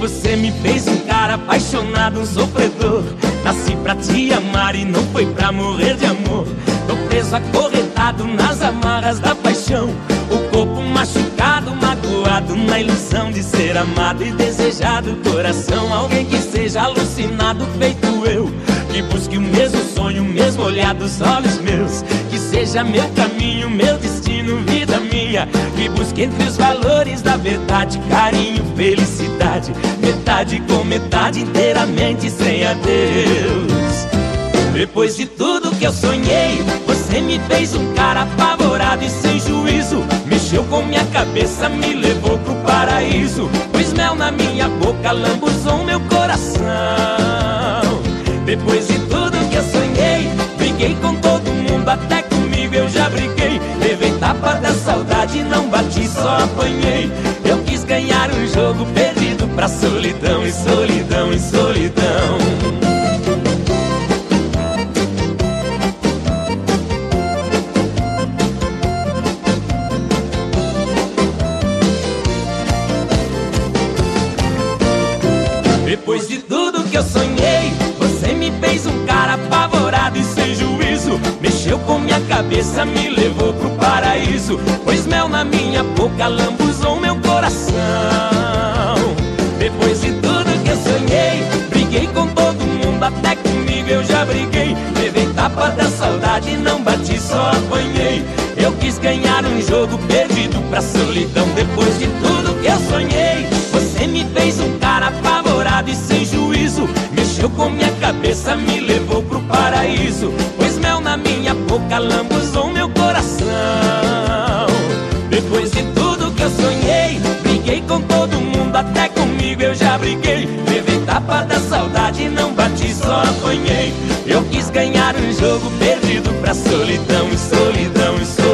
você me fez um cara apaixonado, um sofredor. Nasci pra te amar e não foi pra morrer de amor. Tô preso acorrentado nas amarras da paixão, o corpo machucado, magoado na ilusão de ser amado e desejado. Coração, alguém que seja alucinado feito eu, que busque o mesmo sonho, o mesmo olhar dos olhos meus. Que seja meu caminho, meu destino, vida minha. Que busque entre os valores da verdade carinho, felicidade. Metade com metade, inteiramente sem adeus. Depois de tudo que eu sonhei, você me fez um cara apavorado e sem juízo. Mexeu com minha cabeça, me levou pro paraíso. Pôs mel na minha boca, lambuzou meu coração. Depois de tudo que eu sonhei, briguei com todo mundo, até comigo eu já briguei. Levei tapa da saudade, não bati, só apanhei. Eu quis ganhar um jogo perdido pra solidão e solidão e solidão. Depois de tudo que eu sonhei, você me fez um cara apavorado e sem juízo. Mexeu com minha cabeça, me levou pro paraíso. Pôs mel na minha boca, lambuzou meu coração. Depois de tudo que eu sonhei, briguei com todo mundo, até comigo eu já briguei. Levei tapa da saudade, não bati, só apanhei. Eu quis ganhar um jogo perdido pra solidão. Depois de tudo que eu sonhei, você me fez um cara apavorado e sem juízo. Mexeu com minha cabeça, me levou pro paraíso. Pôs mel na minha boca, lambuzou meu coração. Depois de tudo que eu sonhei, briguei com todo mundo, até comigo eu já briguei. Levei tapa da saudade, não bati, só apanhei. Eu quis ganhar um jogo perdido pra solidão e solidão e solidão.